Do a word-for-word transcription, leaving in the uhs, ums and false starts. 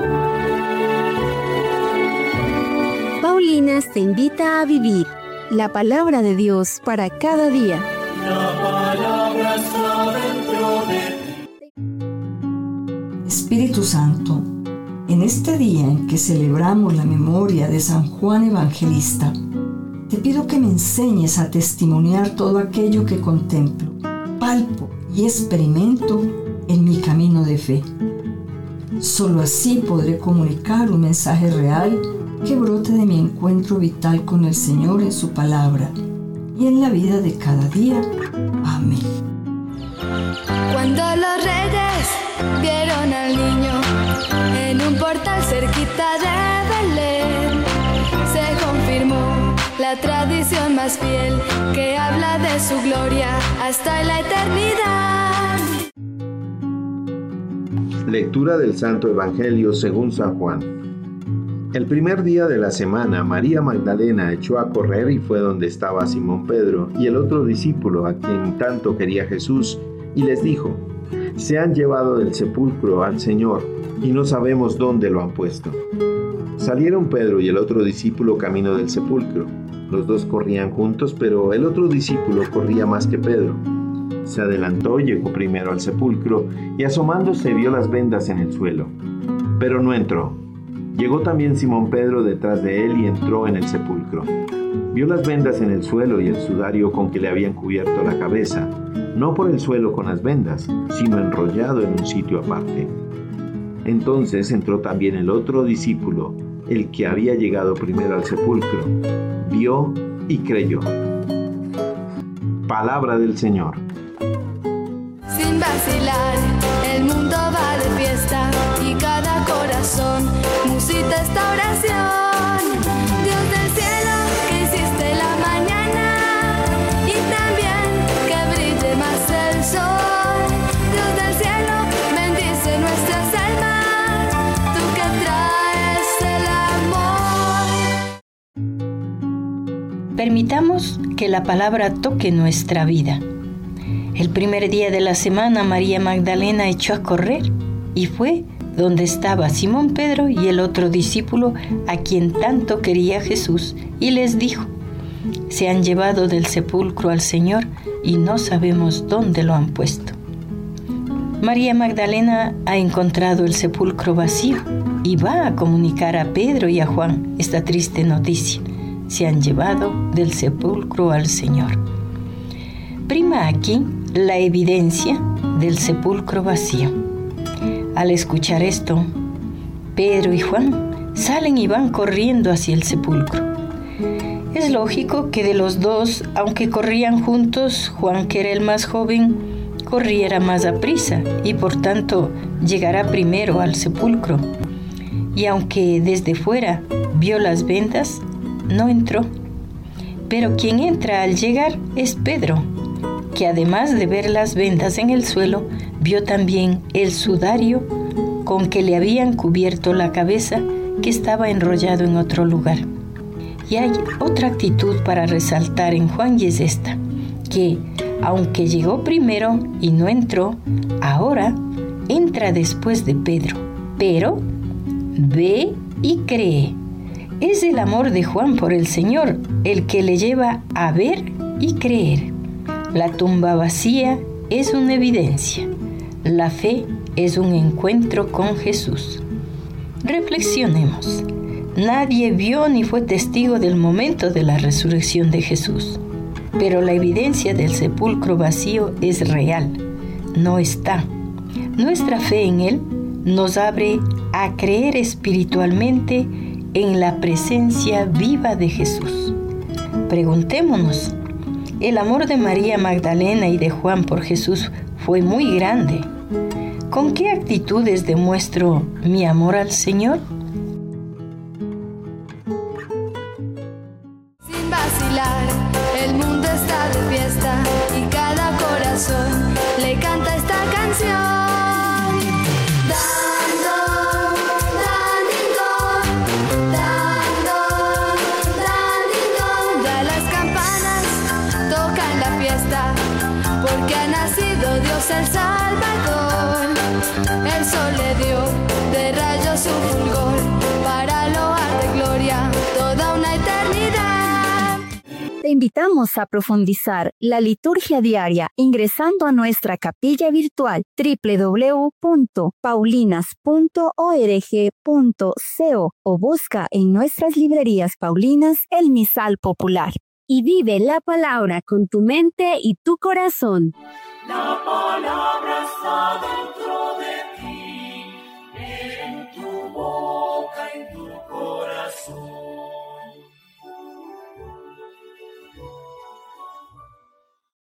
Paulinas te invita a vivir la palabra de Dios para cada día. La palabra está dentro de ti. Espíritu Santo, en este día en que celebramos la memoria de San Juan Evangelista, te pido que me enseñes a testimoniar todo aquello que contemplo, palpo y experimento en mi camino de fe. Solo así podré comunicar un mensaje real que brote de mi encuentro vital con el Señor en su palabra y en la vida de cada día. Amén. Cuando los reyes vieron al niño en un portal cerquita de Belén, se confirmó la tradición más fiel que habla de su gloria hasta la eternidad. Lectura del Santo Evangelio según San Juan. El primer día de la semana, María Magdalena echó a correr y fue donde estaba Simón Pedro y el otro discípulo a quien tanto quería Jesús, y les dijo: «Se han llevado del sepulcro al Señor y no sabemos dónde lo han puesto». Salieron Pedro y el otro discípulo camino del sepulcro. Los dos corrían juntos, pero el otro discípulo corría más que Pedro. Se adelantó, llegó primero al sepulcro y asomándose vio las vendas en el suelo, pero no entró. Llegó también Simón Pedro detrás de él y entró en el sepulcro. Vio las vendas en el suelo y el sudario con que le habían cubierto la cabeza, no por el suelo con las vendas, sino enrollado en un sitio aparte. Entonces entró también el otro discípulo, el que había llegado primero al sepulcro. Vio y creyó. Palabra del Señor. Sin vacilar, el mundo va de fiesta y cada corazón musita esta oración. Dios del cielo, que hiciste la mañana y también que brille más el sol. Dios del cielo, bendice nuestras almas, tú que traes el amor. Permitamos que la palabra toque nuestra vida. El primer día de la semana, María Magdalena echó a correr y fue donde estaba Simón Pedro y el otro discípulo a quien tanto quería Jesús, y les dijo: «Se han llevado del sepulcro al Señor y no sabemos dónde lo han puesto». María Magdalena ha encontrado el sepulcro vacío y va a comunicar a Pedro y a Juan esta triste noticia: se han llevado del sepulcro al Señor. Prima aquí la evidencia del sepulcro vacío. Al escuchar esto, Pedro y Juan salen y van corriendo hacia el sepulcro. Es lógico que de los dos, aunque corrían juntos, Juan, que era el más joven, corriera más aprisa y por tanto llegará primero al sepulcro. Y aunque desde fuera vio las vendas, no entró. Pero quien entra al llegar es Pedro, que además de ver las vendas en el suelo, vio también el sudario con que le habían cubierto la cabeza, que estaba enrollado en otro lugar. Y hay otra actitud para resaltar en Juan, y es esta: que aunque llegó primero y no entró, ahora entra después de Pedro, pero ve y cree. Es el amor de Juan por el Señor el que le lleva a ver y creer. La tumba vacía es una evidencia. La fe es un encuentro con Jesús. Reflexionemos. Nadie vio ni fue testigo del momento de la resurrección de Jesús. Pero la evidencia del sepulcro vacío es real. No está. Nuestra fe en Él nos abre a creer espiritualmente en la presencia viva de Jesús. Preguntémonos, ¿el amor de María Magdalena y de Juan por Jesús fue muy grande? ¿Con qué actitudes demuestro mi amor al Señor? Sin vacilar, el mundo está de fiesta y cada corazón le canta esta canción. Porque ha nacido Dios el Salvador, el sol le dio de rayos dio su fulgor para loar de gloria toda una eternidad. Te invitamos a profundizar la liturgia diaria ingresando a nuestra capilla virtual doble u doble u doble u punto paulinas punto org punto co o busca en nuestras librerías paulinas el misal popular. Y vive la palabra con tu mente y tu corazón. La palabra está dentro